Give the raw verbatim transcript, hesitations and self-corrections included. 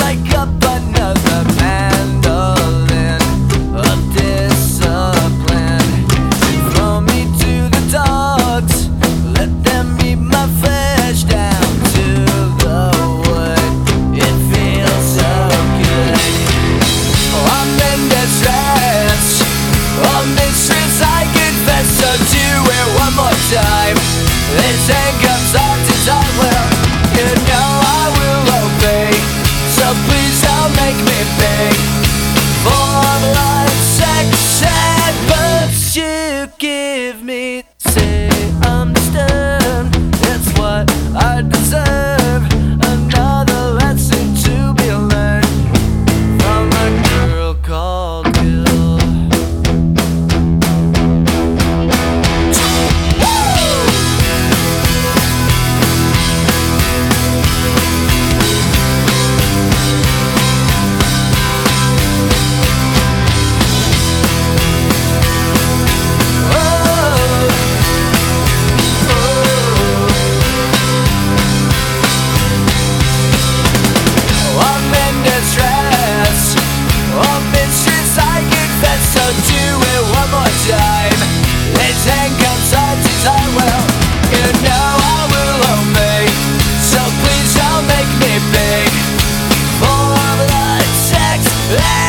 strike up another mandolin of discipline. Throw me to the dogs, let them eat my flesh down to the wood. It feels so good. Oh, I'm in distress, oh mistress, I confess. So do it one more time. This handcuffs are designed well. You know I will obey, so please don't make me beg for blood, sex, and books you give me. Say I'm disturbed, it's what I deserve. Another lesson to be learned from a girl called Bill. Big for blood, sex,